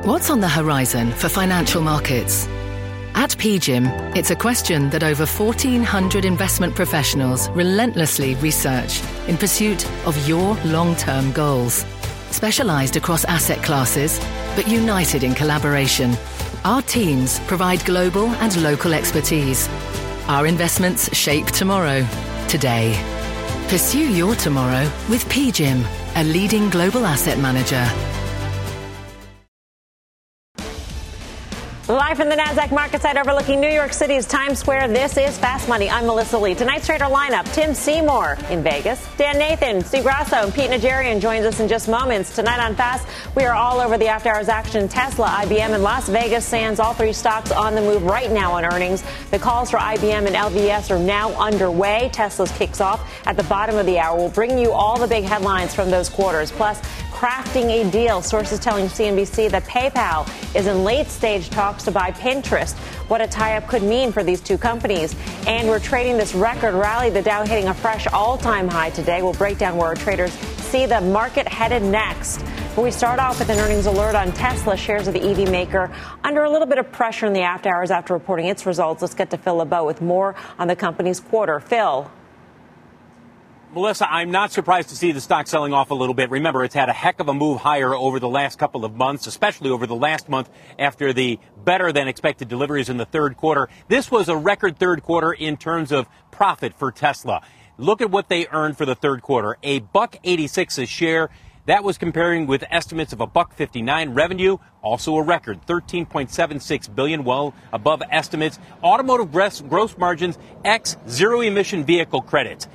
What's on the horizon for financial markets? At PGIM, it's a question that over 1,400 investment professionals relentlessly research in pursuit of your long-term goals. Specialized across asset classes, but united in collaboration, our teams provide global and local expertise. Our investments shape tomorrow, today. Pursue your tomorrow with PGIM, a leading global asset manager. Live from the NASDAQ market site overlooking New York City's Times Square, this is Fast Money. I'm Melissa Lee. Tonight's trader lineup: Tim Seymour in Vegas, Dan Nathan, Steve Grasso, and Pete Najarian joins us in just moments. Tonight on Fast, we are all over the after-hours action. Tesla, IBM, and Las Vegas Sands, all three stocks on the move right now on earnings. The calls for IBM and LVS are now underway. Tesla's kicks off at the bottom of the hour. We'll bring you all the big headlines from those quarters, plus crafting a deal. Sources telling CNBC that PayPal is in late-stage talks to buy Pinterest. What a tie-up could mean for these two companies. And we're trading this record rally, the Dow hitting a fresh all-time high today. We'll break down where our traders see the market headed next. But we start off with an earnings alert on Tesla. Shares of the EV maker under a little bit of pressure in the after hours after reporting its results. Let's get to Phil LeBeau with more on the company's quarter. Phil. Melissa, I'm not surprised to see the stock selling off a little bit. Remember, it's had a heck of a move higher over the last couple of months, especially over the last month after the better than expected deliveries in the third quarter. This was a record third quarter in terms of profit for Tesla. Look at what they earned for the third quarter. $1.86 a share. That was comparing with estimates of $1.59 revenue, also a record, $13.76 billion, well above estimates. Automotive gross margins ex zero-emission vehicle credits,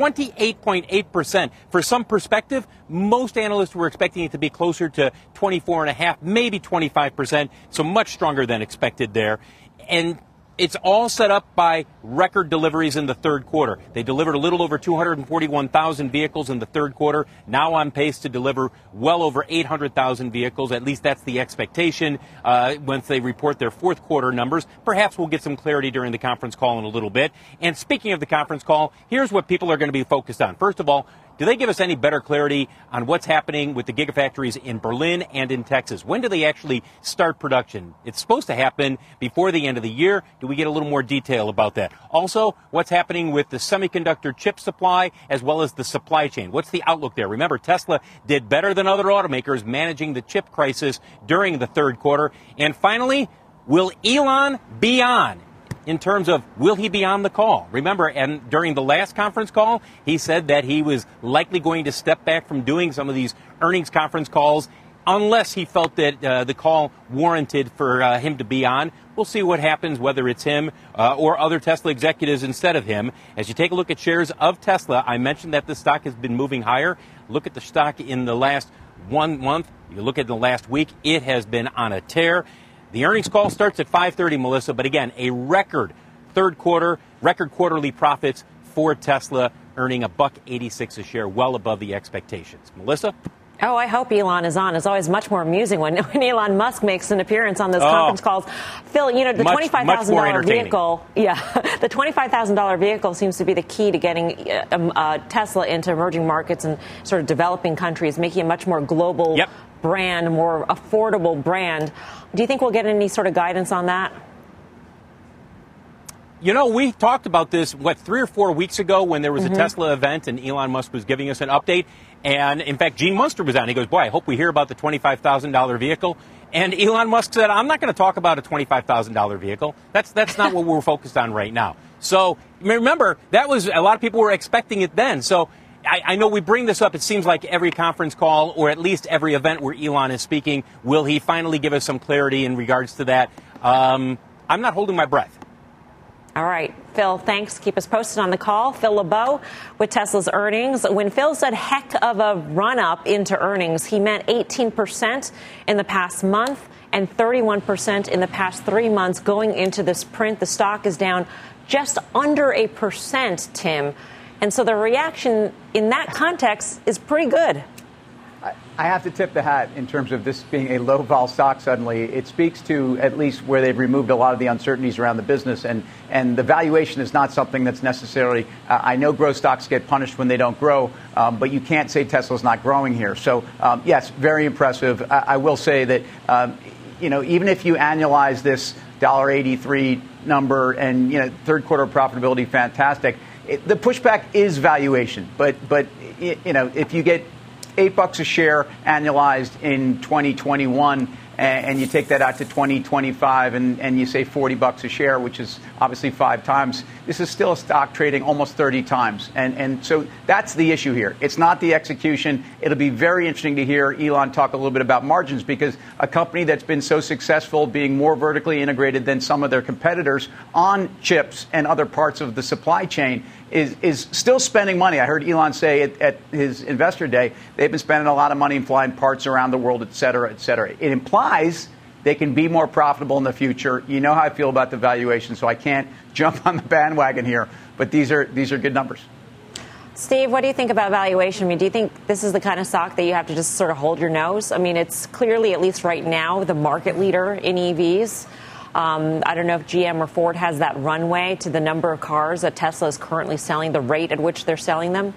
28.8%. For some perspective, most analysts were expecting it to be closer to 24.5%, maybe 25%, so much stronger than expected there. And it's all set up by record deliveries in the third quarter. They delivered a little over 241,000 vehicles in the third quarter, now on pace to deliver well over 800,000 vehicles. At least that's the expectation once they report their fourth quarter numbers. Perhaps we'll get some clarity during the conference call in a little bit. And speaking of the conference call, here's what people are going to be focused on. First of all, do they give us any better clarity on what's happening with the gigafactories in Berlin and in Texas? When do they actually start production? It's supposed to happen before the end of the year. Do we get a little more detail about that? Also, what's happening with the semiconductor chip supply as well as the supply chain? What's the outlook there? Remember, Tesla did better than other automakers managing the chip crisis during the third quarter. And finally, will Elon be on? In terms of, will he be on the call? Remember, and during the last conference call, he said that he was likely going to step back from doing some of these earnings conference calls unless he felt that the call warranted for him to be on. We'll see what happens, whether it's him or other Tesla executives instead of him. As you take a look at shares of Tesla, I mentioned that the stock has been moving higher. Look at the stock in the last 1 month. You look at the last week, it has been on a tear. The earnings call starts at 5:30, Melissa, but again, a record third quarter, record quarterly profits for Tesla, earning $1.86 a share, well above the expectations. Melissa? Oh, I hope Elon is on. It's always much more amusing when Elon Musk makes an appearance on those conference calls. Phil, you know, the $25,000 vehicle, the $25,000 vehicle seems to be the key to getting Tesla into emerging markets and sort of developing countries, making a much more global brand, more affordable brand. Do you think we'll get any sort of guidance on that? You know, we talked about this, 3 or 4 weeks ago when there was a Tesla event and Elon Musk was giving us an update. And, in fact, Gene Munster was on. He goes, boy, I hope we hear about the $25,000 vehicle. And Elon Musk said, I'm not going to talk about a $25,000 vehicle. That's not what we're focused on right now. So, remember, that was a lot of people were expecting it then. So, I know we bring this up. It seems like every conference call or at least every event where Elon is speaking, will he finally give us some clarity in regards to that? I'm not holding my breath. All right, Phil, thanks. Keep us posted on the call. Phil LeBeau with Tesla's earnings. When Phil said heck of a run-up into earnings, he meant 18% in the past month and 31% in the past 3 months going into this print. The stock is down just under 1%, Tim. And so the reaction in that context is pretty good. I have to tip the hat in terms of this being a low-vol stock suddenly. It speaks to at least where they've removed a lot of the uncertainties around the business. And the valuation is not something that's necessarily I know growth stocks get punished when they don't grow, but you can't say Tesla's not growing here. So, yes, very impressive. I will say that even if you annualize this $1.83 number and, third quarter profitability, fantastic. The pushback is valuation. But if you get $8 a share annualized in 2021, and you take that out to 2025 and you say $40 a share, which is obviously 5 times, this is still a stock trading almost 30 times. And so that's the issue here. It's not the execution. It'll be very interesting to hear Elon talk a little bit about margins, because a company that's been so successful being more vertically integrated than some of their competitors on chips and other parts of the supply chain is still spending money. I heard Elon say at his investor day, they've been spending a lot of money flying parts around the world, et cetera, et cetera. It implies they can be more profitable in the future. You know how I feel about the valuation, so I can't jump on the bandwagon here. But these are good numbers. Steve, what do you think about valuation? I mean, do you think this is the kind of stock that you have to just sort of hold your nose? I mean, it's clearly, at least right now, the market leader in EVs. I don't know if GM or Ford has that runway to the number of cars that Tesla is currently selling, the rate at which they're selling them.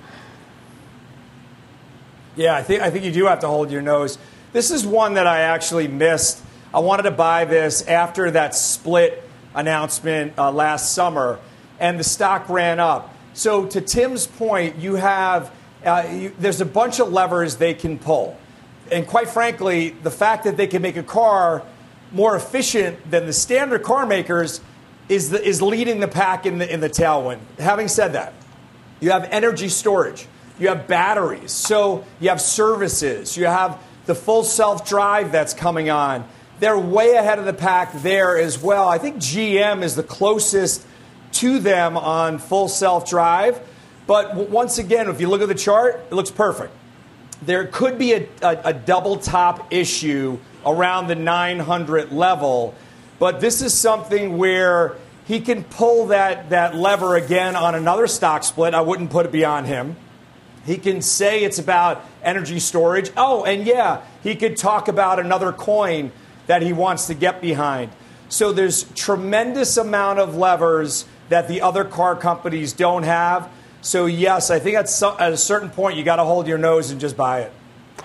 Yeah, I think you do have to hold your nose. This is one that I actually missed. I wanted to buy this after that split announcement last summer, and the stock ran up. So to Tim's point, you have there's a bunch of levers they can pull. And quite frankly, the fact that they can make a car more efficient than the standard car makers is leading the pack in the tailwind. Having said that, you have energy storage, you have batteries, so you have services, you have the full self-drive that's coming on. They're way ahead of the pack there as well. I think GM is the closest to them on full self-drive. But once again, if you look at the chart, it looks perfect. There could be a double top issue around the 900 level, but this is something where he can pull that lever again on another stock split. I wouldn't put it beyond him. He can say it's about energy storage. Oh, and yeah, he could talk about another coin that he wants to get behind. So there's tremendous amount of levers that the other car companies don't have. So yes, I think at a certain point you got to hold your nose and just buy it.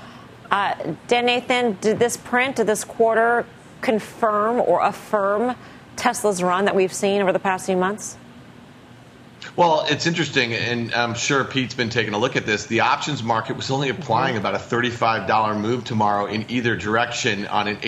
Dan Nathan, did this quarter confirm or affirm Tesla's run that we've seen over the past few months? Well, it's interesting, and I'm sure Pete's been taking a look at this. The options market was only applying about a $35 move tomorrow in either direction on an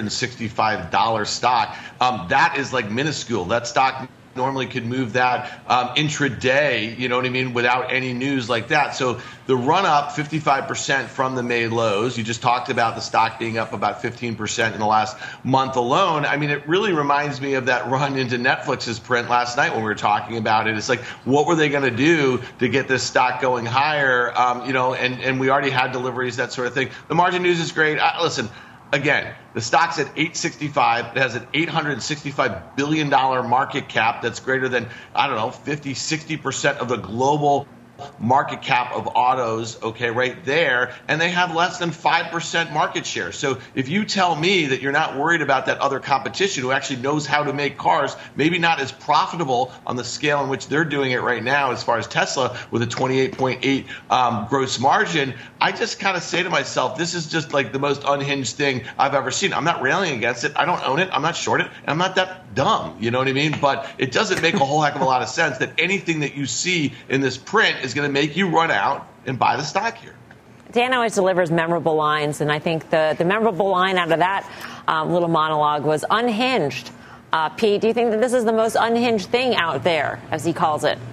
$865 stock. That is like minuscule. That stock normally could move that intraday, you know what I mean, without any news like that. So the run up 55% from the May lows. You just talked about the stock being up about 15% in the last month alone. I mean, it really reminds me of that run into Netflix's print last night when we were talking about it. It's like, what were they going to do to get this stock going higher? And we already had deliveries, that sort of thing. The margin news is great. Listen, again, the stock's at $865. It has an $865 billion market cap that's greater than, 50, 60% of the global market cap of autos, okay, right there, and they have less than 5% market share. So if you tell me that you're not worried about that other competition who actually knows how to make cars, maybe not as profitable on the scale in which they're doing it right now as far as Tesla with a 28.8 gross margin, I just kind of say to myself, this is just like the most unhinged thing I've ever seen. I'm not railing against it. I don't own it. I'm not short it. And I'm not that dumb, you know what I mean? But it doesn't make a whole heck of a lot of sense that anything that you see in this print is going to make you run out and buy the stock here. Dan always delivers memorable lines, and I think the memorable line out of that little monologue was unhinged. Pete, do you think that this is the most unhinged thing out there, as he calls it?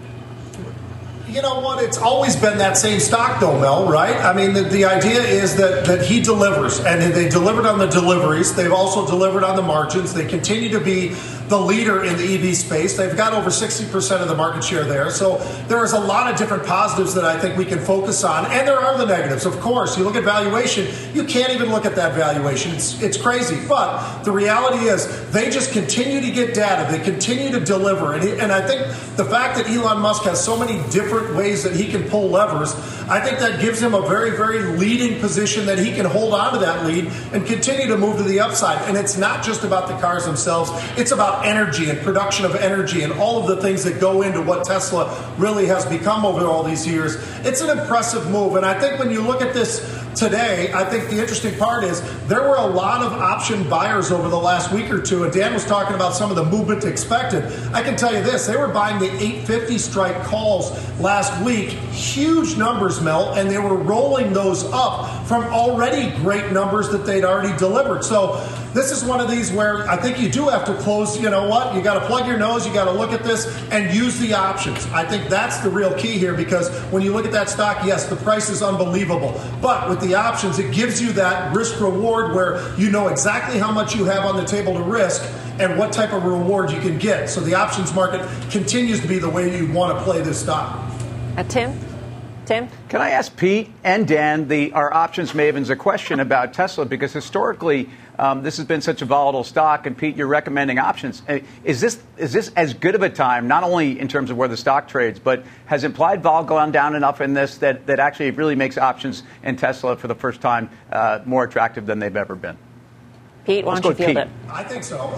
You know what? It's always been that same stock, though, Mel, right? I mean, the idea is that he delivers, and they delivered on the deliveries. They've also delivered on the margins. They continue to be the leader in the EV space. They've got over 60% of the market share there. So there is a lot of different positives that I think we can focus on. And there are the negatives, of course. You look at valuation, you can't even look at that valuation. It's crazy. But the reality is they just continue to get data. They continue to deliver. And I think the fact that Elon Musk has so many different ways that he can pull levers, I think that gives him a very, very leading position that he can hold on to that lead and continue to move to the upside. And it's not just about the cars themselves. It's about energy and production of energy and all of the things that go into what Tesla really has become over all these years. It's an impressive move. And I think when you look at this today. I think the interesting part is there were a lot of option buyers over the last week or two, and Dan was talking about some of the movement expected. I can tell you this, they were buying the 850 strike calls last week, huge numbers, Mel, and they were rolling those up from already great numbers that they'd already delivered. So this is one of these where I think you do have to close, you know what, you got to plug your nose, you got to look at this and use the options. I think that's the real key here, because when you look at that stock, yes, the price is unbelievable. But with the options, it gives you that risk reward where you know exactly how much you have on the table to risk and what type of reward you can get. So the options market continues to be the way you want to play this stock. Tim? Can I ask Pete and Dan, our options mavens, a question about Tesla? Because historically, this has been such a volatile stock. And Pete, you're recommending options. Is this as good of a time, not only in terms of where the stock trades, but has implied vol gone down enough in this that actually it really makes options in Tesla for the first time more attractive than they've ever been? Pete, why don't you field it? I think so.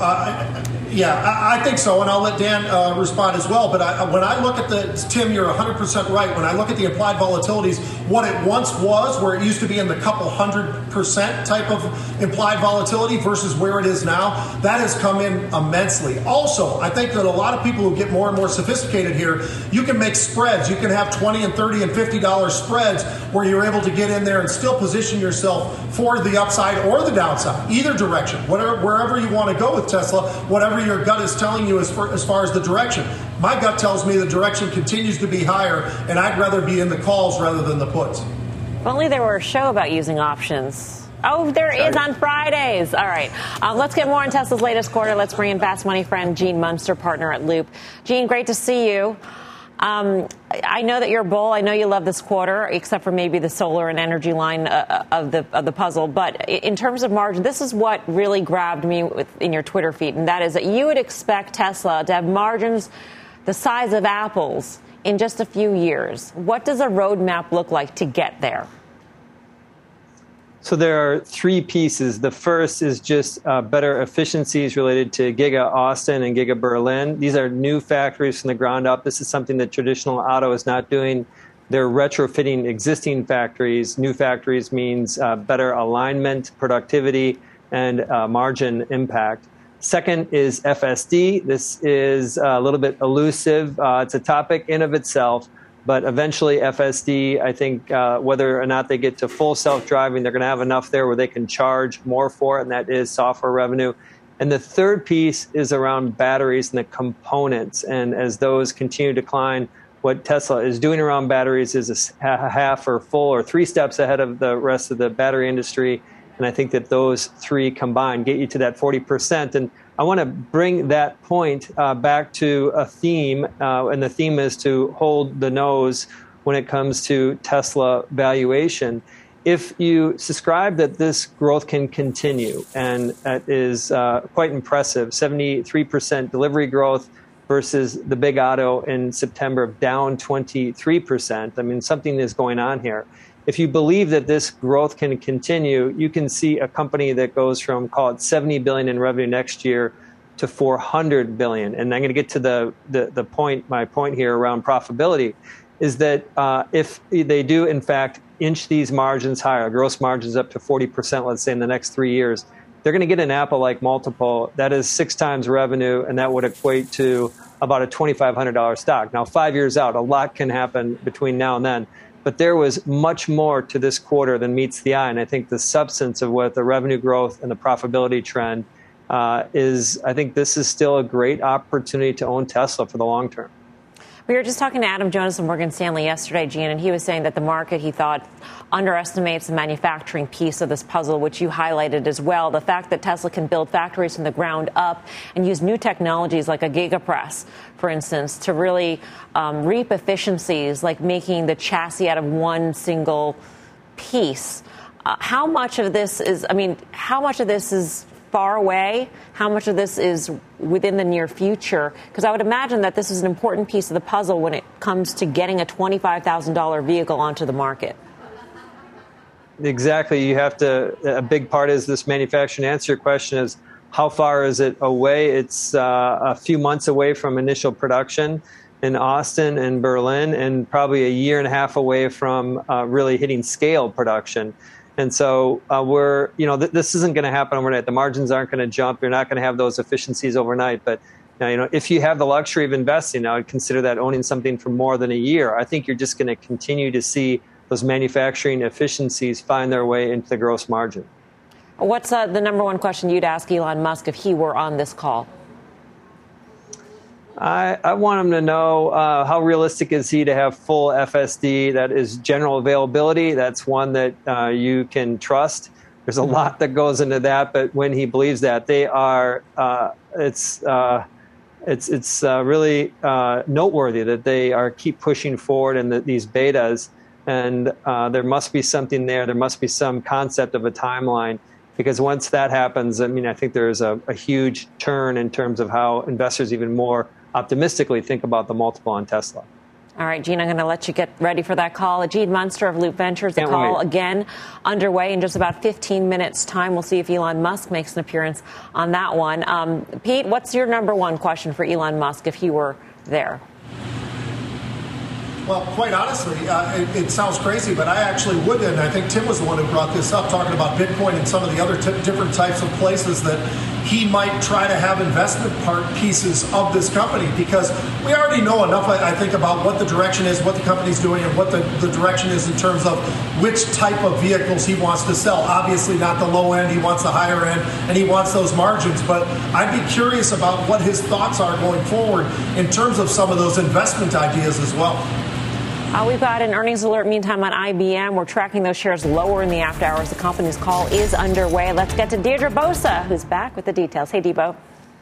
I think so, and I'll let Dan respond as well. But when I look at Tim, you're 100% right. When I look at the implied volatilities, what it once was, where it used to be in the couple 100% type of implied volatility versus where it is now, that has come in immensely. Also, I think that a lot of people who get more and more sophisticated here, you can make spreads. You can have $20 and $30 and $50 spreads where you're able to get in there and still position yourself for the upside or the downside, either direction. Wherever you want to go with Tesla, whatever your gut is telling you as far as the direction. My gut tells me the direction continues to be higher, and I'd rather be in the calls rather than the puts. If only there were a show about using options. Oh, there is on Fridays. All right. Let's get more on Tesla's latest quarter. Let's bring in Fast Money friend Gene Munster, partner at Loop. Gene, great to see you. I know that you're a bull. I know you love this quarter, except for maybe the solar and energy line of the puzzle. But in terms of margin, this is what really grabbed me in your Twitter feed, and that is that you would expect Tesla to have margins the size of Apple's in just a few years. What does a roadmap look like to get there? So there are three pieces. The first is just better efficiencies related to Giga Austin and Giga Berlin. These are new factories from the ground up. This is something that traditional auto is not doing. They're retrofitting existing factories. New factories means better alignment, productivity, and margin impact. Second is FSD. This is a little bit elusive. It's a topic in of itself. But eventually, FSD, I think whether or not they get to full self-driving, they're going to have enough there where they can charge more for it, and that is software revenue. And the third piece is around batteries and the components. And as those continue to decline, what Tesla is doing around batteries is a half or full or three steps ahead of the rest of the battery industry. And I think that those three combined get you to that 40%. And I want to bring that point back to a theme, and the theme is to hold the nose when it comes to Tesla valuation. If you subscribe that this growth can continue, and that is quite impressive, 73% delivery growth versus the big auto in September down 23%. I mean, something is going on here. If you believe that this growth can continue, you can see a company that goes from, call it, $70 billion in revenue next year to $400 billion. And I'm going to get to the point, my point here around profitability, is that if they do, in fact, inch these margins higher, gross margins up to 40%, let's say, in the next 3 years, they're going to get an Apple-like multiple. That is 6 times revenue, and that would equate to about a $2,500 stock. Now, 5 years out, a lot can happen between now and then. But there was much more to this quarter than meets the eye. And I think the substance of what the revenue growth and the profitability trend is, I think this is still a great opportunity to own Tesla for the long term. We were just talking to Adam Jonas of Morgan Stanley yesterday, Gene, and he was saying that the market, he thought, underestimates the manufacturing piece of this puzzle, which you highlighted as well. The fact that Tesla can build factories from the ground up and use new technologies like a gigapress, for instance, to really reap efficiencies like making the chassis out of one single piece. How much of this is far away? How much of this is within the near future? Because I would imagine that this is an important piece of the puzzle when it comes to getting a $25,000 vehicle onto the market. Exactly. You have to, a big part is this manufacturing. Answer your question is, how far is it away? It's a few months away from initial production in Austin and Berlin, and probably a year and a half away from really hitting scale production. And so this isn't going to happen overnight. The margins aren't going to jump. You're not going to have those efficiencies overnight. But if you have the luxury of investing, I would consider that owning something for more than a year. I think you're just going to continue to see those manufacturing efficiencies find their way into the gross margin. What's the number one question you'd ask Elon Musk if he were on this call? I want him to know how realistic is he to have full FSD, that is general availability. That's one that you can trust. There's a lot that goes into that, but when he believes that, they are it's really noteworthy that they are keep pushing forward in these betas, and there must be something there. There must be some concept of a timeline. Because once that happens, I think there's a huge turn in terms of how investors even more optimistically think about the multiple on Tesla. All right, Gene, I'm going to let you get ready for that call. Ajit Munster of Loop Ventures, the call again underway in just about 15 minutes' time. We'll see if Elon Musk makes an appearance on that one. Pete, what's your number one question for Elon Musk if he were there? Well, quite honestly, it sounds crazy, but I actually would, and I think Tim was the one who brought this up, talking about Bitcoin and some of the other different types of places that he might try to have investment pieces of this company, because we already know enough, I think, about what the direction is, what the company's doing, and what the direction is in terms of which type of vehicles he wants to sell. Obviously not the low end, he wants the higher end, and he wants those margins, but I'd be curious about what his thoughts are going forward in terms of some of those investment ideas as well. We've got an earnings alert, meantime, on IBM. We're tracking those shares lower in the after hours. The company's call is underway. Let's get to Deirdre Bosa, who's back with the details. Hey, Debo.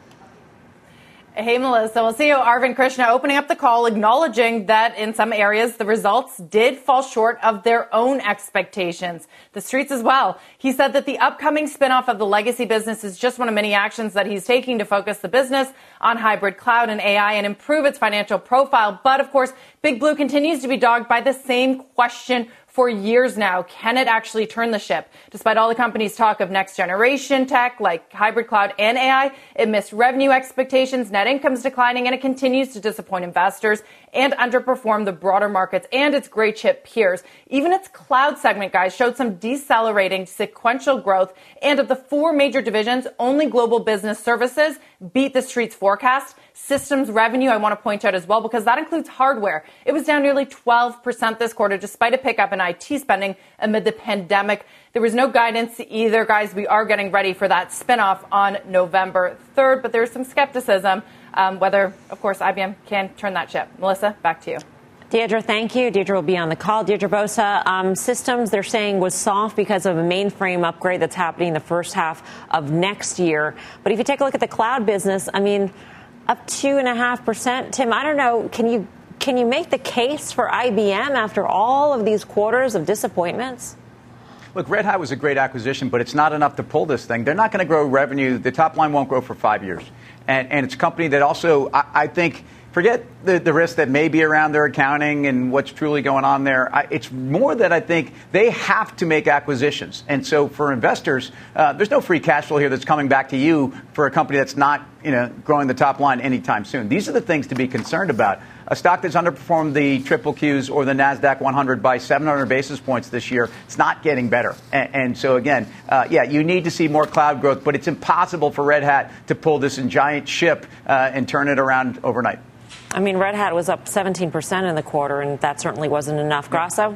Hey, Melissa. Well, CEO Arvind Krishna opening up the call, acknowledging that in some areas the results did fall short of their own expectations. The streets as well. He said that the upcoming spinoff of the legacy business is just one of many actions that he's taking to focus the business on hybrid cloud and AI and improve its financial profile. But, of course, Big Blue continues to be dogged by the same question for years now. Can it actually turn the ship? Despite all the company's talk of next generation tech like hybrid cloud and AI, it missed revenue expectations, net income's declining, and it continues to disappoint investors and underperform the broader markets and its gray chip peers. Even its cloud segment, guys, showed some decelerating sequential growth. And of the four major divisions, only Global Business Services beat the street's forecast. Systems revenue, I want to point out as well, because that includes hardware. It was down nearly 12% this quarter, despite a pickup in IT spending amid the pandemic. There was no guidance either, guys. We are getting ready for that spinoff on November 3rd, but there's some skepticism whether, of course, IBM can turn that ship. Melissa, back to you. Deirdre, thank you. Deirdre will be on the call. Deirdre Bosa, systems, they're saying, was soft because of a mainframe upgrade that's happening the first half of next year. But if you take a look at the cloud business, up 2.5%. Tim, I don't know, can you make the case for IBM after all of these quarters of disappointments? Look, Red Hat was a great acquisition, but it's not enough to pull this thing. They're not going to grow revenue. The top line won't grow for 5 years. And it's a company that also, I think, forget the risk that may be around their accounting and what's truly going on there. It's more that I think they have to make acquisitions. And so for investors, there's no free cash flow here that's coming back to you for a company that's not growing the top line anytime soon. These are the things to be concerned about. A stock that's underperformed the triple Qs or the NASDAQ 100 by 700 basis points this year, it's not getting better. And so, again, you need to see more cloud growth, but it's impossible for Red Hat to pull this giant ship and turn it around overnight. Red Hat was up 17% in the quarter, and that certainly wasn't enough. Grasso?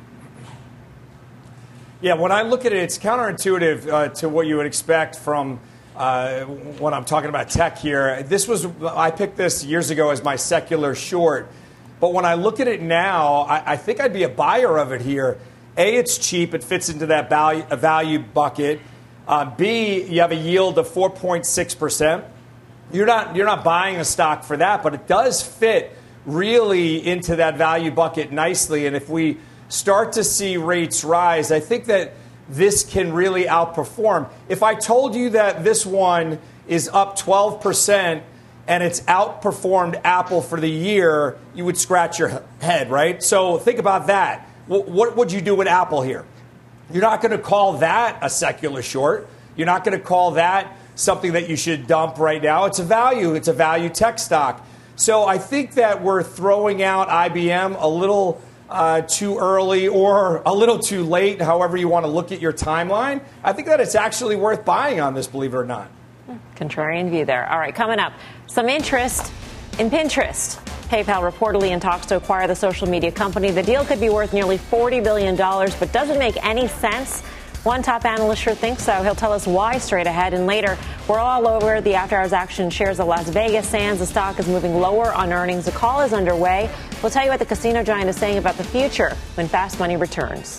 Yeah, when I look at it, it's counterintuitive to what you would expect from when I'm talking about tech here. I picked this years ago as my secular short, but when I look at it now, I think I'd be a buyer of it here. A, it's cheap. It fits into that value bucket. B, you have a yield of 4.6%. You're not buying a stock for that, but it does fit really into that value bucket nicely. And if we start to see rates rise, I think that this can really outperform. If I told you that this one is up 12% and it's outperformed Apple for the year, you would scratch your head, right? So think about that. What would you do with Apple here? You're not going to call that a secular short. You're not going to call that something that you should dump right now. It's a value tech stock. So I think that we're throwing out IBM a little too early or a little too late, however you want to look at your timeline, I think that it's actually worth buying on this, believe it or not. Contrarian view there. All right, coming up, some interest in Pinterest. PayPal reportedly in talks to acquire the social media company. The deal could be worth nearly $40 billion, but doesn't make any sense. One top analyst sure thinks so. He'll tell us why straight ahead. And later, we're all over the after-hours action shares of Las Vegas Sands. The stock is moving lower on earnings. The call is underway. We'll tell you what the casino giant is saying about the future when Fast Money returns.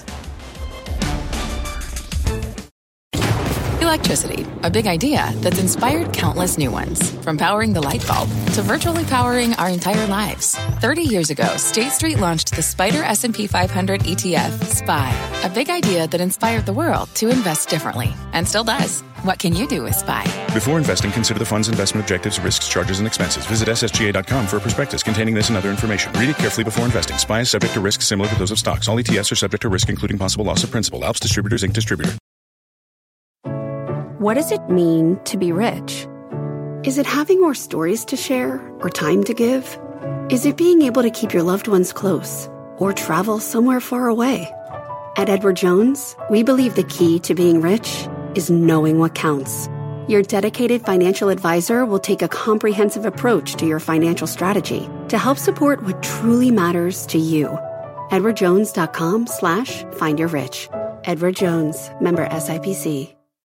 Electricity, a big idea that's inspired countless new ones. From powering the light bulb to virtually powering our entire lives. 30 years ago, State Street launched the Spider S&P 500 ETF, SPY. A big idea that inspired the world to invest differently. And still does. What can you do with SPY? Before investing, consider the fund's investment objectives, risks, charges, and expenses. Visit ssga.com for a prospectus containing this and other information. Read it carefully before investing. SPY is subject to risks similar to those of stocks. All ETFs are subject to risk, including possible loss of principal. Alps Distributors, Inc. Distributor. What does it mean to be rich? Is it having more stories to share or time to give? Is it being able to keep your loved ones close or travel somewhere far away? At Edward Jones, we believe the key to being rich is knowing what counts. Your dedicated financial advisor will take a comprehensive approach to your financial strategy to help support what truly matters to you. EdwardJones.com/findyourrich. Edward Jones, member SIPC.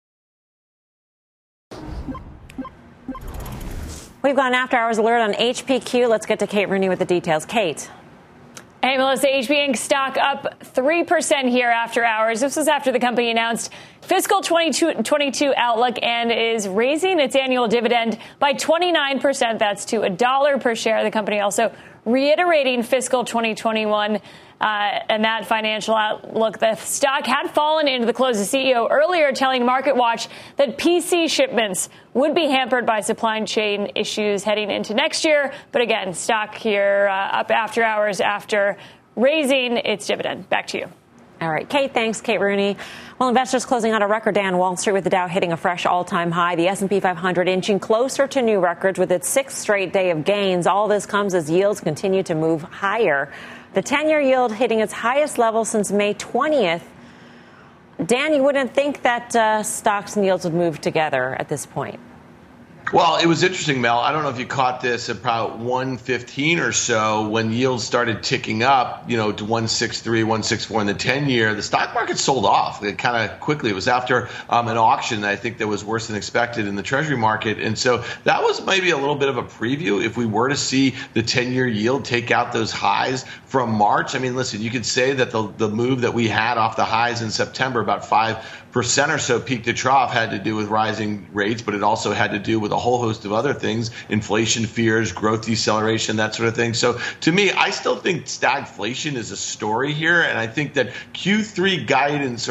We've got an after-hours alert on HPQ. Let's get to Kate Rooney with the details. Kate. Hey, Melissa, HP Inc. stock up 3% here after hours. This was after the company announced fiscal 2022 outlook and is raising its annual dividend by 29%. That's to $1 per share. The company also reiterating fiscal 2021 and that financial outlook. The stock had fallen into the close. The CEO earlier telling MarketWatch that PC shipments would be hampered by supply chain issues heading into next year. But again, stock here up after hours after raising its dividend. Back to you. All right, Kate, thanks. Kate Rooney. Well, investors closing out a record day on Wall Street with the Dow hitting a fresh all-time high. The S&P 500 inching closer to new records with its sixth straight day of gains. All this comes as yields continue to move higher. The 10-year yield hitting its highest level since May 20th. Dan, you wouldn't think that stocks and yields would move together at this point. Well, it was interesting, Mel. I don't know if you caught this about 1:15 or so when yields started ticking up, to 163, 164 in the 10-year. The stock market sold off kind of quickly. It was after an auction that I think that was worse than expected in the Treasury market. And so that was maybe a little bit of a preview. If we were to see the 10-year yield take out those highs from March, I mean, listen, you could say that the move that we had off the highs in September, about 5% or so peak to trough, had to do with rising rates, but it also had to do with a whole host of other things, inflation fears, growth deceleration, that sort of thing. So to me, I still think stagflation is a story here. And I think that Q4 guidance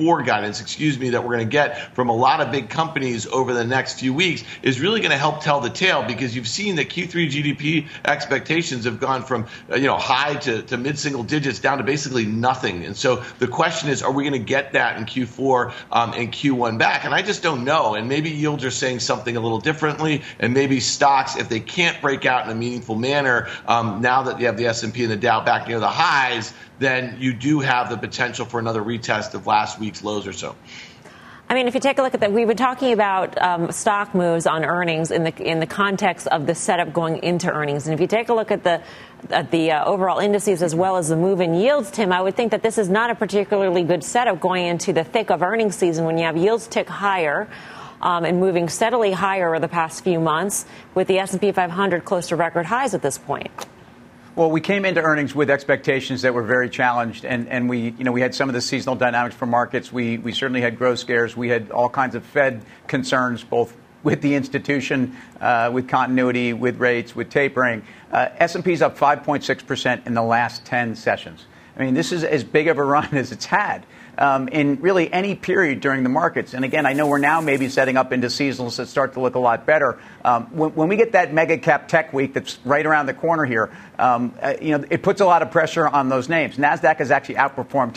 that we're going to get from a lot of big companies over the next few weeks is really going to help tell the tale, because you've seen that Q3 GDP expectations have gone from high to mid-single digits down to basically nothing. And so the question is, are we going to get that in Q4 and Q1 back? And I just don't know. And maybe yields are saying something a little differently, and maybe stocks, if they can't break out in a meaningful manner, now that you have the S&P and the Dow back near the highs, then you do have the potential for another retest of last week's lows or so. I mean, if you take a look at that, we've been talking about stock moves on earnings in the context of the setup going into earnings. And if you take a look at the overall indices as well as the move in yields, Tim, I would think that this is not a particularly good setup going into the thick of earnings season when you have yields tick higher and moving steadily higher over the past few months, with the S&P 500 close to record highs at this point. Well, we came into earnings with expectations that were very challenged, and we had some of the seasonal dynamics for markets. We certainly had growth scares. We had all kinds of Fed concerns, both with the institution, with continuity, with rates, with tapering. S&P's up 5.6% in the last 10 sessions. I mean, this is as big of a run as it's had in really any period during the markets. And again, I know we're now maybe setting up into seasonals that start to look a lot better. When we get that mega cap tech week that's right around the corner here, it puts a lot of pressure on those names. NASDAQ has actually outperformed tech.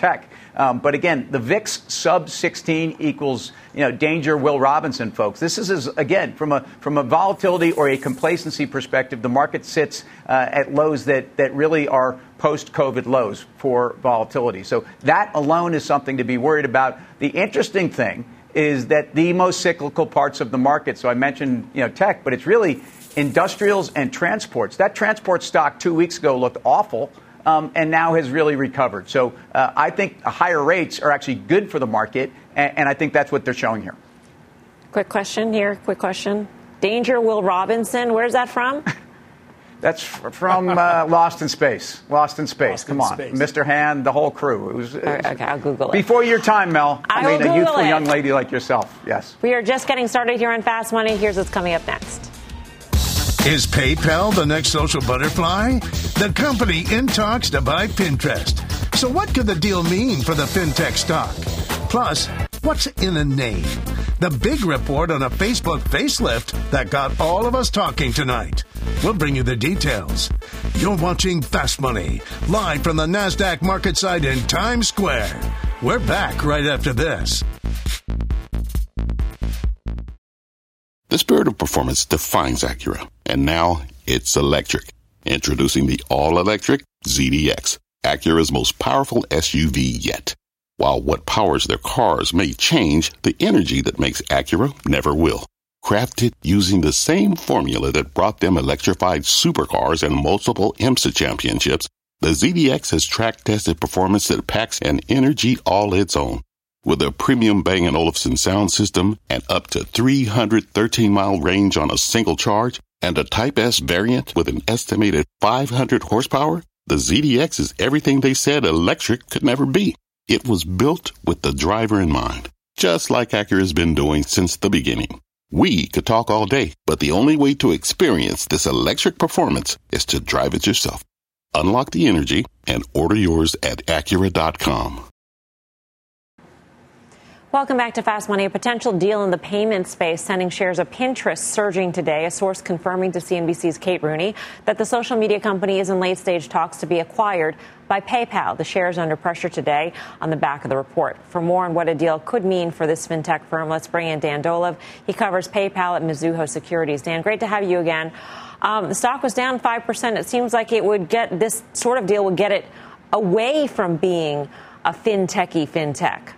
But again, the VIX sub 16 equals, danger Will Robinson, folks. This is, again, from a volatility or a complacency perspective, the market sits at lows that really are post-COVID lows for volatility. So that alone is something to be worried about. The interesting thing is that the most cyclical parts of the market, so I mentioned, tech, but it's really industrials and transports. That transport stock 2 weeks ago looked awful and now has really recovered. So I think higher rates are actually good for the market, and I think that's what they're showing here. Quick question. Danger Will Robinson, where's that from? That's from Lost in Space. Come on. Mr. Hand, the whole crew. It was okay, I'll Google it. Before your time, Mel. I will a youthful Google young lady like yourself. Yes. We are just getting started here on Fast Money. Here's what's coming up next. Is PayPal the next social butterfly? The company in talks to buy Pinterest. So what could the deal mean for the fintech stock? Plus, what's in a name? The big report on a Facebook facelift that got all of us talking tonight. We'll bring you the details. You're watching Fast Money, live from the NASDAQ market site in Times Square. We're back right after this. The spirit of performance defines Acura, and now it's electric. Introducing the all-electric ZDX, Acura's most powerful SUV yet. While what powers their cars may change, the energy that makes Acura never will. Crafted using the same formula that brought them electrified supercars and multiple IMSA championships, the ZDX has track-tested performance that packs an energy all its own. With a premium Bang & Olufsen sound system and up to 313-mile range on a single charge, and a Type S variant with an estimated 500 horsepower, the ZDX is everything they said electric could never be. It was built with the driver in mind, just like Acura's been doing since the beginning. We could talk all day, but the only way to experience this electric performance is to drive it yourself. Unlock the energy and order yours at Acura.com. Welcome back to Fast Money. A potential deal in the payment space sending shares of Pinterest surging today. A source confirming to CNBC's Kate Rooney that the social media company is in late-stage talks to be acquired by PayPal. The shares under pressure today on the back of the report. For more on what a deal could mean for this fintech firm, let's bring in Dan Dolev. He covers PayPal at Mizuho Securities. Dan, great to have you again. The stock was down 5%. It seems like it would get this sort of deal would get it away from being a fintech-y fintech.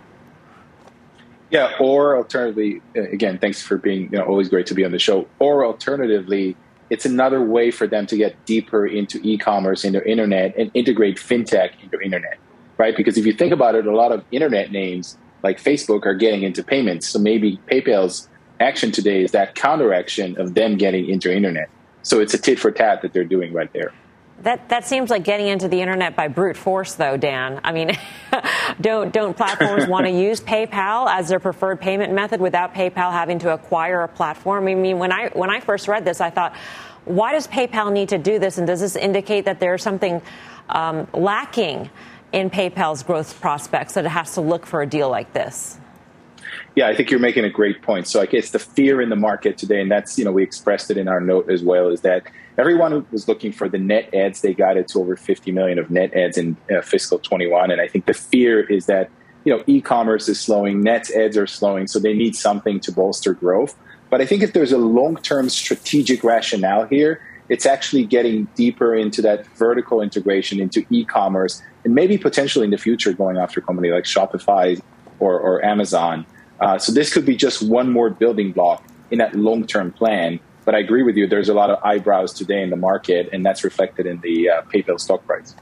Yeah, or alternatively, again, thanks for being always great to be on the show. Or alternatively, it's another way for them to get deeper into e-commerce, into internet, and integrate fintech into internet, right? Because if you think about it, a lot of internet names like Facebook are getting into payments. So maybe PayPal's action today is that counteraction of them getting into internet. So it's a tit for tat that they're doing right there. That seems like getting into the internet by brute force, though, Dan. I mean, don't platforms want to use PayPal as their preferred payment method without PayPal having to acquire a platform? I mean, when I first read this, I thought, why does PayPal need to do this? And does this indicate that there's something lacking in PayPal's growth prospects that it has to look for a deal like this? Yeah, I think you're making a great point. So I guess the fear in the market today, and that's, we expressed it in our note as well, is that everyone was looking for the net ads. They got it to over 50 million of net ads in fiscal 21. And I think the fear is that, e-commerce is slowing, net ads are slowing, so they need something to bolster growth. But I think if there's a long-term strategic rationale here, it's actually getting deeper into that vertical integration into e-commerce and maybe potentially in the future going after a company like Shopify or Amazon. So this could be just one more building block in that long-term plan. But I agree with you. There's a lot of eyebrows today in the market, and that's reflected in the PayPal stock price.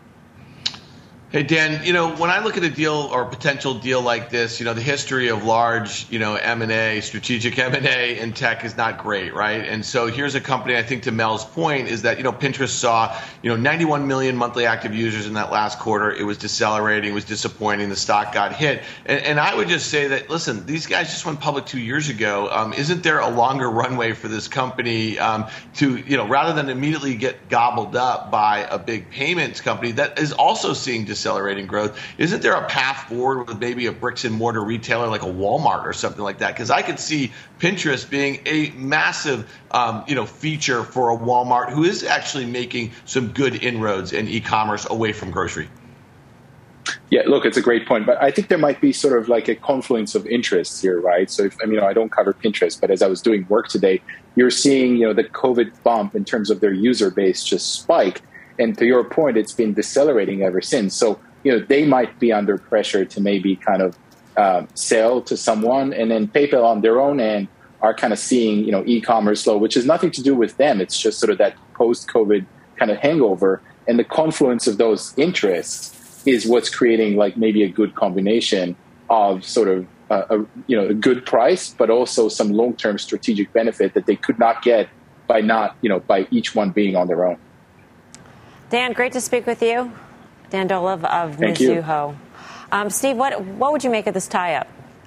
Hey, Dan, when I look at a deal or a potential deal like this, the history of large, M&A, strategic M&A in tech is not great, right? And so here's a company, I think to Mel's point, is that, Pinterest saw, 91 million monthly active users in that last quarter. It was decelerating. It was disappointing. The stock got hit. And I would just say that, listen, these guys just went public 2 years ago. Isn't there a longer runway for this company to, rather than immediately get gobbled up by a big payments company that is also seeing accelerating growth? Isn't there a path forward with maybe a bricks and mortar retailer like a Walmart or something like that? Because I could see Pinterest being a massive, feature for a Walmart who is actually making some good inroads in e-commerce away from grocery. Yeah, look, it's a great point, but I think there might be sort of like a confluence of interests here, right? So if, I don't cover Pinterest, but as I was doing work today, you're seeing, the COVID bump in terms of their user base just spike. And to your point, it's been decelerating ever since. So, they might be under pressure to maybe kind of sell to someone, and then PayPal on their own end are kind of seeing, e-commerce slow, which has nothing to do with them. It's just sort of that post-COVID kind of hangover, and the confluence of those interests is what's creating like maybe a good combination of sort of a good price, but also some long-term strategic benefit that they could not get by by each one being on their own. Dan, great to speak with you. Dan Dolev of Mizuho. Steve, what would you make of this tie-up?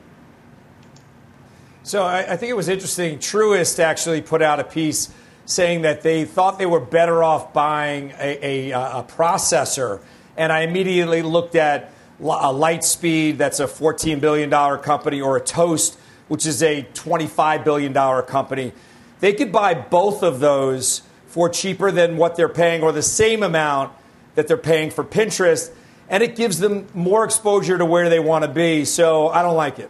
So I think it was interesting. Truist actually put out a piece saying that they thought they were better off buying a processor. And I immediately looked at Lightspeed, that's a $14 billion company, or a Toast, which is a $25 billion company. They could buy both of those for cheaper than what they're paying, or the same amount that they're paying for Pinterest, and it gives them more exposure to where they want to be. So I don't like it.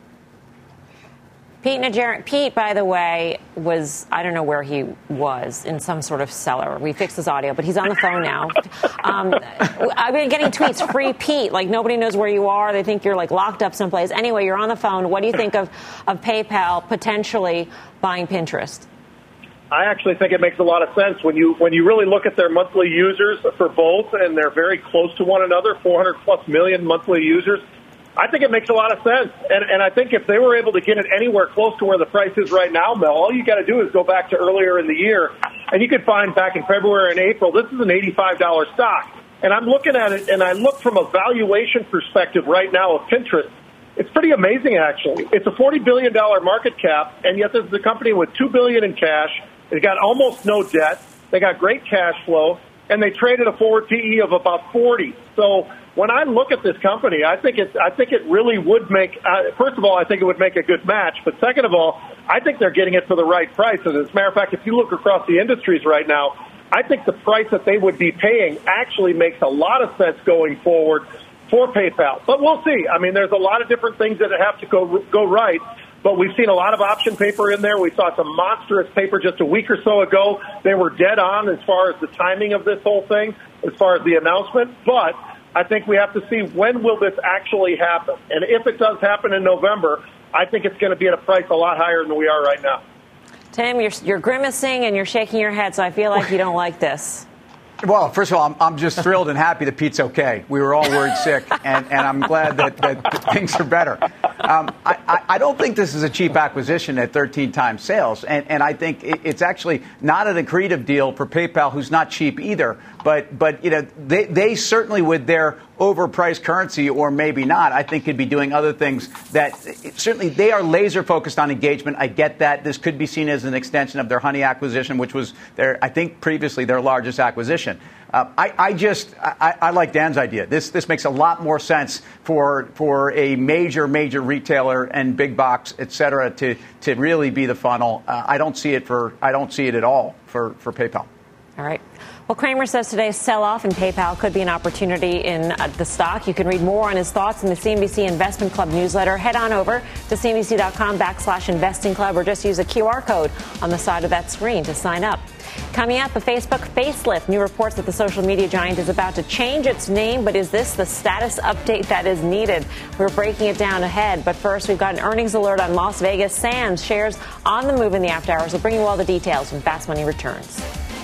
Pete, by the way, I don't know where he was, in some sort of cellar. We fixed his audio, but he's on the phone now. I've been getting tweets, free Pete, like nobody knows where you are. They think you're like locked up someplace. Anyway, you're on the phone. What do you think of PayPal potentially buying Pinterest? I actually think it makes a lot of sense when you really look at their monthly users for both, and they're very close to one another, 400+ million monthly users. I think it makes a lot of sense. And I think if they were able to get it anywhere close to where the price is right now, Mel, all you got to do is go back to earlier in the year, and you could find back in February and April, this is an $85 stock. And I'm looking at it, and I look from a valuation perspective right now of Pinterest. It's pretty amazing, actually. It's a $40 billion market cap, and yet this is a company with $2 billion in cash. They got almost no debt. They got great cash flow, and they traded a forward PE of about 40. So when I look at this company, I think it really would make. First of all, I think it would make a good match. But second of all, I think they're getting it for the right price. And as a matter of fact, if you look across the industries right now, I think the price that they would be paying actually makes a lot of sense going forward for PayPal. But we'll see. I mean, there's a lot of different things that have to go right. But we've seen a lot of option paper in there. We saw some monstrous paper just a week or so ago. They were dead on as far as the timing of this whole thing, as far as the announcement. But I think we have to see, when will this actually happen? And if it does happen in November, I think it's going to be at a price a lot higher than we are right now. Tim, you're grimacing and you're shaking your head, so I feel like you don't like this. Well, first of all, I'm just thrilled and happy that Pete's okay. We were all worried sick, and I'm glad that things are better. I don't think this is a cheap acquisition at 13 times sales, and I think it's actually not an accretive deal for PayPal, who's not cheap either. But they certainly, with their overpriced currency, or maybe not, I think could be doing other things that certainly they are laser focused on engagement. I get that. This could be seen as an extension of their Honey acquisition, which was I think previously their largest acquisition. I like Dan's idea. This makes a lot more sense for a major retailer and big box, et cetera, to really be the funnel. I don't see it at all for PayPal. All right. Well, Cramer says today's sell-off in PayPal could be an opportunity in the stock. You can read more on his thoughts in the CNBC Investment Club newsletter. Head on over to CNBC.com/investing club, or just use a QR code on the side of that screen to sign up. Coming up, a Facebook facelift. New reports that the social media giant is about to change its name, but is this the status update that is needed? We're breaking it down ahead, but first we've got an earnings alert on Las Vegas Sands. Shares on the move in the after hours. We'll bring you all the details when Fast Money returns.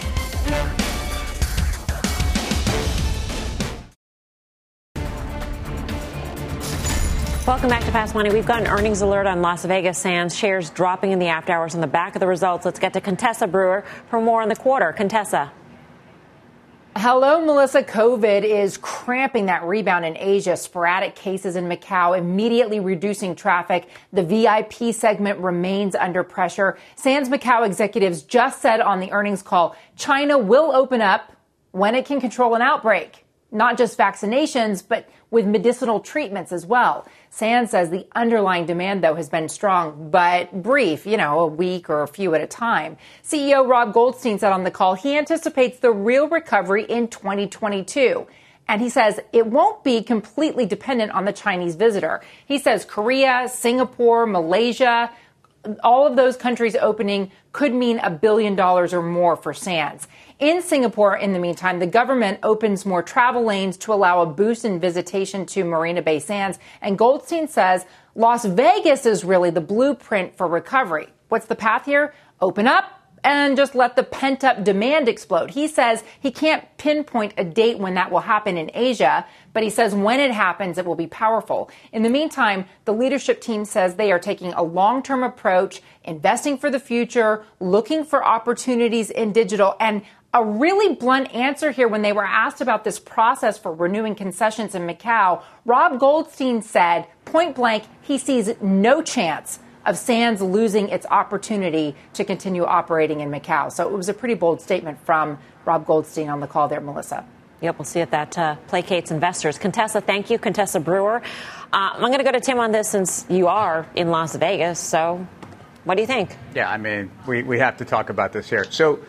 Welcome back to Fast Money. We've got an earnings alert on Las Vegas Sands. Shares dropping in the after hours on the back of the results. Let's get to Contessa Brewer for more on the quarter. Contessa. Hello, Melissa. COVID is cramping that rebound in Asia. Sporadic cases in Macau immediately reducing traffic. The VIP segment remains under pressure. Sands Macau executives just said on the earnings call, China will open up when it can control an outbreak. Not just vaccinations, but with medicinal treatments as well. Sands says the underlying demand, though, has been strong, but brief, a week or a few at a time. CEO Rob Goldstein said on the call he anticipates the real recovery in 2022. And he says it won't be completely dependent on the Chinese visitor. He says Korea, Singapore, Malaysia, all of those countries opening could mean $1 billion or more for Sands. In Singapore, in the meantime, the government opens more travel lanes to allow a boost in visitation to Marina Bay Sands. And Goldstein says Las Vegas is really the blueprint for recovery. What's the path here? Open up and just let the pent-up demand explode. He says he can't pinpoint a date when that will happen in Asia, but he says when it happens, it will be powerful. In the meantime, the leadership team says they are taking a long-term approach, investing for the future, looking for opportunities in digital, and a really blunt answer here when they were asked about this process for renewing concessions in Macau. Rob Goldstein said, point blank, he sees no chance of Sands losing its opportunity to continue operating in Macau. So it was a pretty bold statement from Rob Goldstein on the call there, Melissa. Yep, we'll see if that placates investors. Contessa, thank you. Contessa Brewer. I'm going to go to Tim on this since you are in Las Vegas. So what do you think? Yeah, I mean, we have to talk about this here. So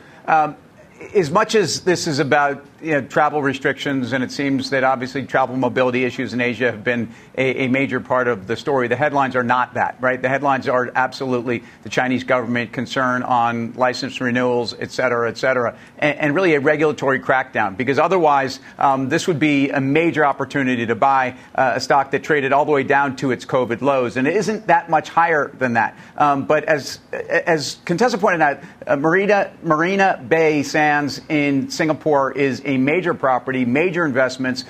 as much as this is about travel restrictions, and it seems that obviously travel mobility issues in Asia have been a major part of the story, the headlines are not that, right? The headlines are absolutely the Chinese government concern on license renewals, et cetera, and really a regulatory crackdown, because otherwise this would be a major opportunity to buy a stock that traded all the way down to its COVID lows, and it isn't that much higher than that. But as Contessa pointed out, Marina Bay Sands in Singapore is a major property, major investments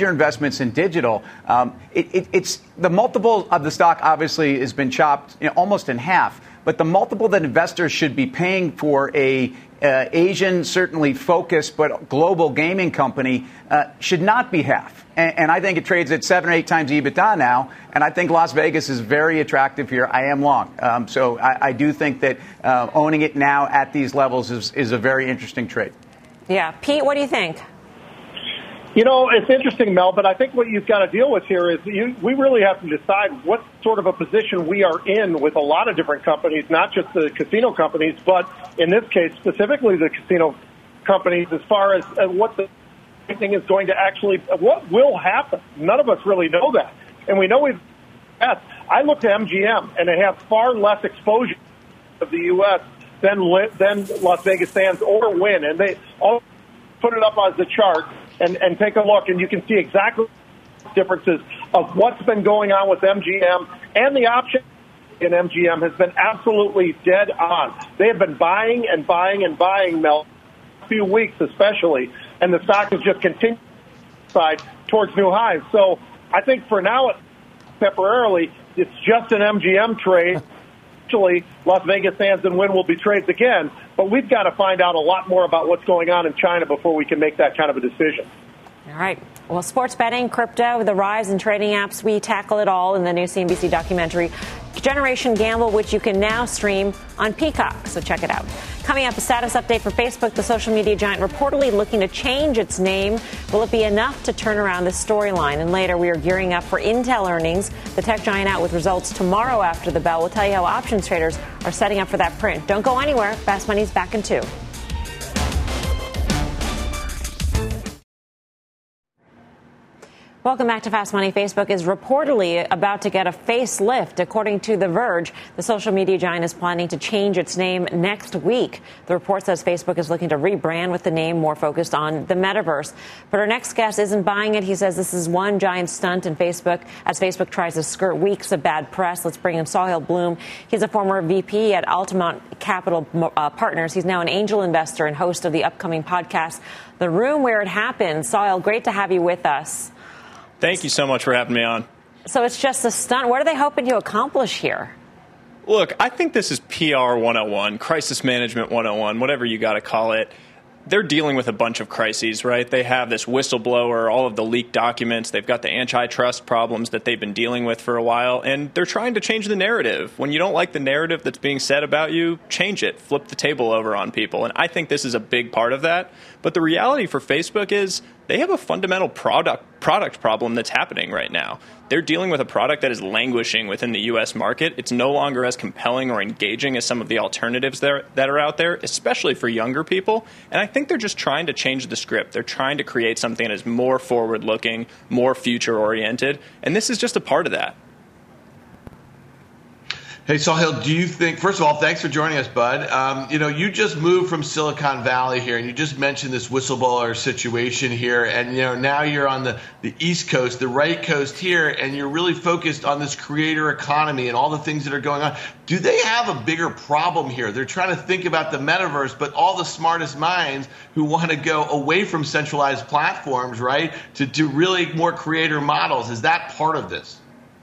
in digital. It's the multiple of the stock obviously has been chopped almost in half, but the multiple that investors should be paying for a Asian, certainly focused, but global gaming company should not be half. And I think it trades at 7 or 8 times EBITDA now, and I think Las Vegas is very attractive here. I am long. So I do think that owning it now at these levels is a very interesting trade. Yeah. Pete, what do you think? It's interesting, Mel, but I think what you've got to deal with here is we really have to decide what sort of a position we are in with a lot of different companies, not just the casino companies, but in this case, specifically the casino companies, as far as what the thing is going to what will happen. None of us really know that. And we know I looked at MGM, and they have far less exposure of the U.S. than Las Vegas Sands or Wynn, and they all put it up as the chart and take a look, and you can see exactly the differences of what's been going on with MGM, and the option in MGM has been absolutely dead on. They have been buying and buying and buying, Mel, a few weeks especially, and the stock has just continued towards new highs. So I think for now, temporarily, it's just an MGM trade. Actually, Las Vegas Sands and Wynn will be trades again, but we've got to find out a lot more about what's going on in China before we can make that kind of a decision. All right. Well, sports betting, crypto, the rise in trading apps, we tackle it all in the new CNBC documentary, Generation Gamble, which you can now stream on Peacock. So check it out. Coming up, a status update for Facebook, the social media giant reportedly looking to change its name. Will it be enough to turn around this storyline? And later, we are gearing up for Intel earnings. The tech giant out with results tomorrow after the bell. We'll tell you how options traders are setting up for that print. Don't go anywhere. Fast Money's back in 2. Welcome back to Fast Money. Facebook is reportedly about to get a facelift. According to The Verge, the social media giant is planning to change its name next week. The report says Facebook is looking to rebrand with the name more focused on the metaverse. But our next guest isn't buying it. He says this is one giant stunt in Facebook as Facebook tries to skirt weeks of bad press. Let's bring in Sahil Bloom. He's a former VP at Altamont Capital Partners. He's now an angel investor and host of the upcoming podcast, The Room Where It Happened. Sahil, great to have you with us. Thank you so much for having me on. So it's just a stunt. What are they hoping to accomplish here? Look, I think this is PR 101, crisis management 101, whatever you got to call it. They're dealing with a bunch of crises, right? They have this whistleblower, all of the leaked documents. They've got the antitrust problems that they've been dealing with for a while, and they're trying to change the narrative. When you don't like the narrative that's being said about you, change it. Flip the table over on people. And I think this is a big part of that. But the reality for Facebook is they have a fundamental product product problem that's happening right now. They're dealing with a product that is languishing within the U.S. market. It's no longer as compelling or engaging as some of the alternatives that are out there, especially for younger people. And I think they're just trying to change the script. They're trying to create something that is more forward-looking, more future-oriented. And this is just a part of that. Hey, Sahil, do you think, first of all, thanks for joining us, bud. You just moved from Silicon Valley here, and you just mentioned this whistleblower situation here. And, now you're on the East Coast, the right coast here, and you're really focused on this creator economy and all the things that are going on. Do they have a bigger problem here? They're trying to think about the metaverse, but all the smartest minds who want to go away from centralized platforms, right, to really more creator models. Is that part of this?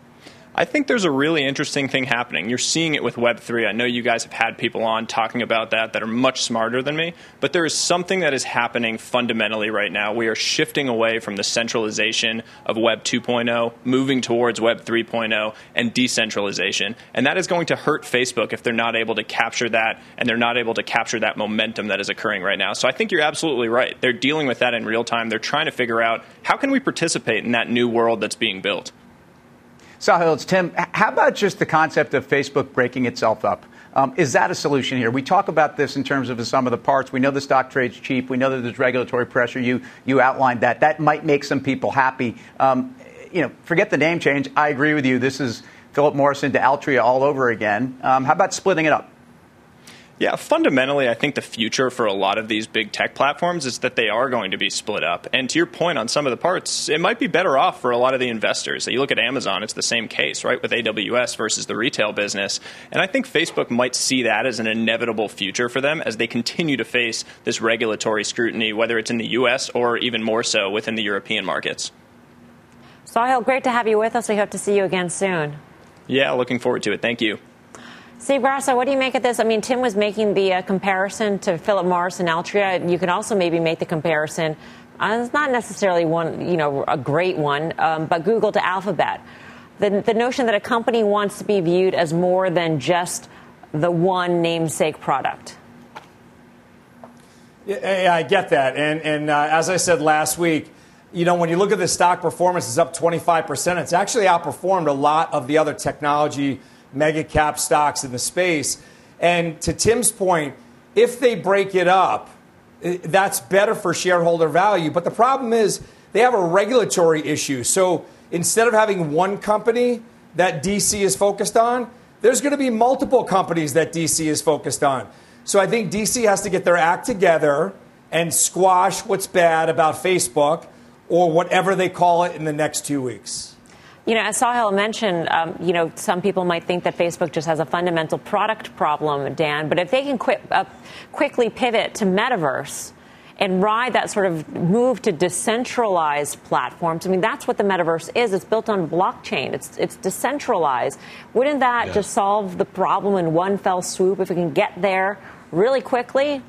I think there's a really interesting thing happening. You're seeing it with Web3. I know you guys have had people on talking about that are much smarter than me, but there is something that is happening fundamentally right now. We are shifting away from the centralization of Web 2.0, moving towards Web 3.0 and decentralization. And that is going to hurt Facebook if they're not able to capture that, and they're not able to capture that momentum that is occurring right now. So I think you're absolutely right. They're dealing with that in real time. They're trying to figure out how can we participate in that new world that's being built. Sahil, it's Tim. How about just the concept of Facebook breaking itself up? Is that a solution here? We talk about this in terms of the sum of the parts. We know the stock trades cheap. We know that there's regulatory pressure. You outlined that. That might make some people happy. Forget the name change. I agree with you. This is Philip Morris into Altria all over again. How about splitting it up? Yeah, fundamentally, I think the future for a lot of these big tech platforms is that they are going to be split up. And to your point on some of the parts, it might be better off for a lot of the investors. So you look at Amazon, it's the same case, right, with AWS versus the retail business. And I think Facebook might see that as an inevitable future for them as they continue to face this regulatory scrutiny, whether it's in the U.S. or even more so within the European markets. Sahil, great to have you with us. We hope to see you again soon. Yeah, looking forward to it. Thank you. Steve Grasso, what do you make of this? I mean, Tim was making the comparison to Philip Morris and Altria. You can also maybe make the comparison. It's not necessarily one, a great one, but Google to Alphabet. The notion that a company wants to be viewed as more than just the one namesake product. Yeah, I get that. And as I said last week, when you look at the stock performance, it's up 25%. It's actually outperformed a lot of the other technology mega cap stocks in the space. And to Tim's point, if they break it up, that's better for shareholder value. But the problem is they have a regulatory issue. So instead of having one company that DC is focused on, there's going to be multiple companies that DC is focused on. So I think DC has to get their act together and squash what's bad about Facebook or whatever they call it in the next 2 weeks. As Sahil mentioned, some people might think that Facebook just has a fundamental product problem, Dan. But if they can quickly pivot to metaverse and ride that sort of move to decentralized platforms, I mean, that's what the metaverse is. It's built on blockchain. It's decentralized. Wouldn't that just solve the problem in one fell swoop if we can get there really quickly?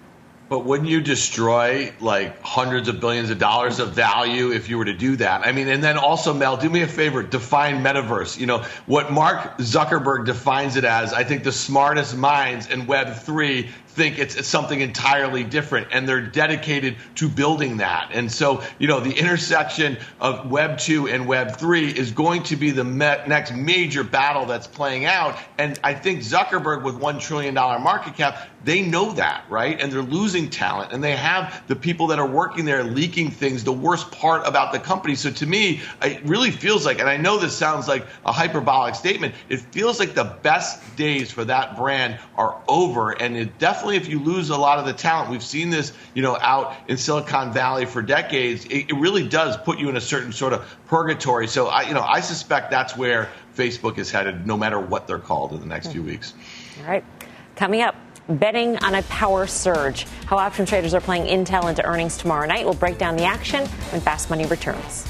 But wouldn't you destroy like hundreds of billions of dollars of value if you were to do that? I mean, and then also, Mel, do me a favor, define metaverse. What Mark Zuckerberg defines it as, I think the smartest minds in Web3 think it's something entirely different, and they're dedicated to building that. And so, the intersection of Web 2 and Web 3 is going to be the next major battle that's playing out. And I think Zuckerberg, with $1 trillion market cap, they know that, right? And they're losing talent, and they have the people that are working there leaking things, the worst part about the company. So to me, it really feels like, and I know this sounds like a hyperbolic statement, it feels like the best days for that brand are over. And it definitely, if you lose a lot of the talent, we've seen this, out in Silicon Valley for decades, it really does put you in a certain sort of purgatory. So I suspect that's where Facebook is headed, no matter what they're called in the next few weeks. All right. Coming up, betting on a power surge. How option traders are playing Intel into earnings tomorrow night. We'll break down the action when Fast Money returns.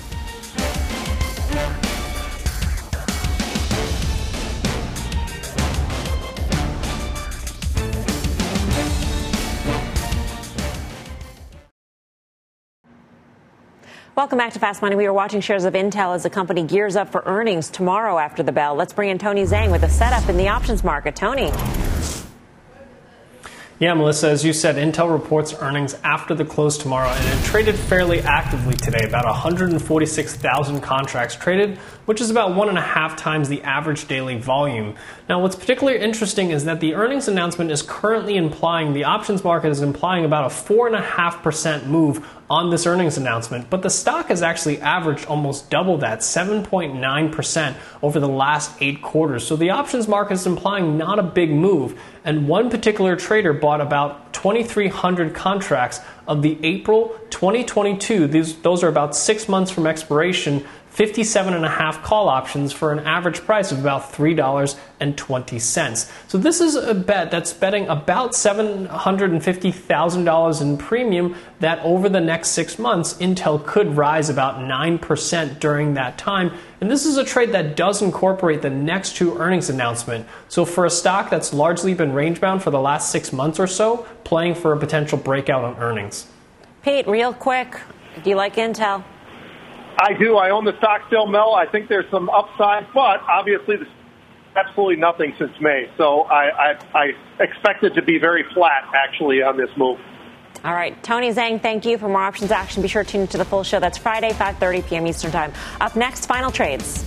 Welcome back to Fast Money. We are watching shares of Intel as the company gears up for earnings tomorrow after the bell. Let's bring in Tony Zhang with a setup in the options market. Tony. Yeah, Melissa, as you said, Intel reports earnings after the close tomorrow, and it traded fairly actively today. About 146,000 contracts traded, which is about 1.5 times the average daily volume. Now, what's particularly interesting is that the earnings announcement is currently implying, the options market is implying about a 4.5% move on this earnings announcement, but the stock has actually averaged almost double that, 7.9% over the last 8 quarters. So the options market is implying not a big move, and one particular trader bought about 2,300 contracts of the April 2022, those are about 6 months from expiration, 57.5 call options for an average price of about $3.20. So this is a bet that's betting about $750,000 in premium that over the next 6 months, Intel could rise about 9% during that time. And this is a trade that does incorporate the next 2 earnings announcement. So for a stock that's largely been range-bound for the last 6 months or so, playing for a potential breakout on earnings. Pete, real quick, do you like Intel? I do. I own the stock still, Mel. I think there's some upside, but obviously there's absolutely nothing since May. So I expect it to be very flat, actually, on this move. All right. Tony Zhang, thank you. For more options action, be sure to tune into the full show. That's Friday, 5:30 p.m. Eastern Time. Up next, final trades.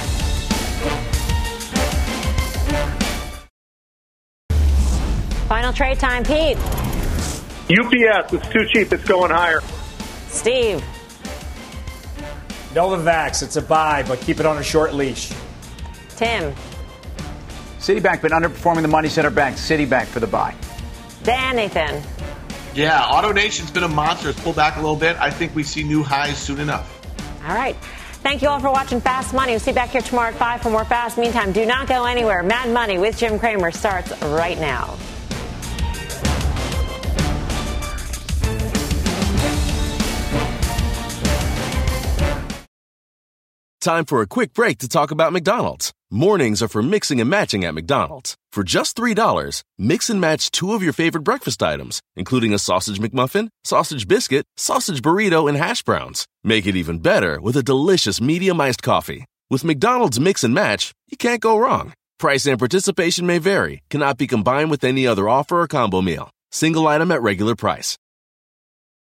Final trade time, Pete. UPS, it's too cheap. It's going higher. Steve. Novavax, it's a buy, but keep it on a short leash. Tim. Citibank been underperforming the money center banks. Citibank for the buy. Dan, Nathan. Yeah, AutoNation's been a monster. It's pulled back a little bit. I think we see new highs soon enough. All right. Thank you all for watching Fast Money. We'll see you back here tomorrow at 5 for more Fast. Meantime, do not go anywhere. Mad Money with Jim Cramer starts right now. Time for a quick break to talk about McDonald's. Mornings are for mixing and matching at McDonald's. For just $3, mix and match 2 of your favorite breakfast items, including a sausage McMuffin, sausage biscuit, sausage burrito, and hash browns. Make it even better with a delicious medium iced coffee. With McDonald's Mix and Match, you can't go wrong. Price and participation may vary, cannot be combined with any other offer or combo meal. Single item at regular price.